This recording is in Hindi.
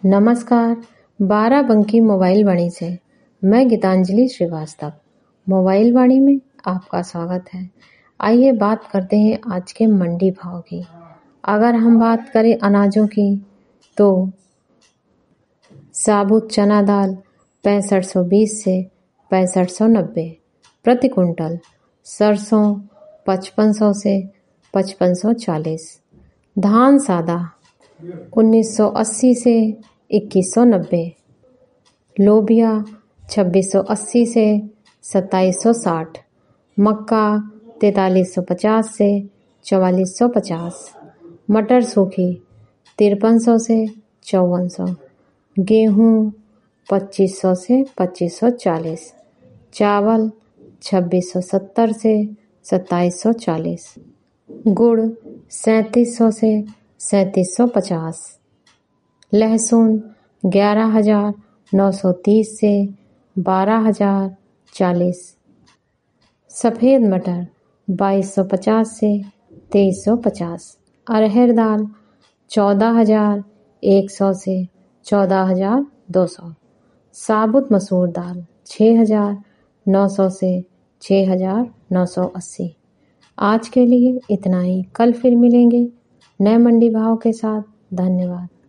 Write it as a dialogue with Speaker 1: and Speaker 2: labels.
Speaker 1: नमस्कार, बाराबंकी मोबाइल वाणी से मैं गीतांजलि श्रीवास्तव। मोबाइल वाणी में आपका स्वागत है। आइए बात करते हैं आज के मंडी भाव की। अगर हम बात करें अनाजों की तो साबुत चना दाल 6520 से 6590 प्रति कुंटल, सरसों 5500 से 5540, धान सादा 1980 से 2190, लोबिया 2680 से 2760, मक्का 4350 से 4450, मटर सूखी 5300 से 5400, गेहूँ 2500 से 2540, चावल 2670 से 2740, गुड़ 3700 से 3750, लहसुन 11930 से 12040, सफ़ेद मटर 2250 से 2350, अरहर दाल 14100 से 14200, साबुत मसूर दाल 6900 से 6980। आज के लिए इतना ही। कल फिर मिलेंगे नए मंडी भाव के साथ। धन्यवाद।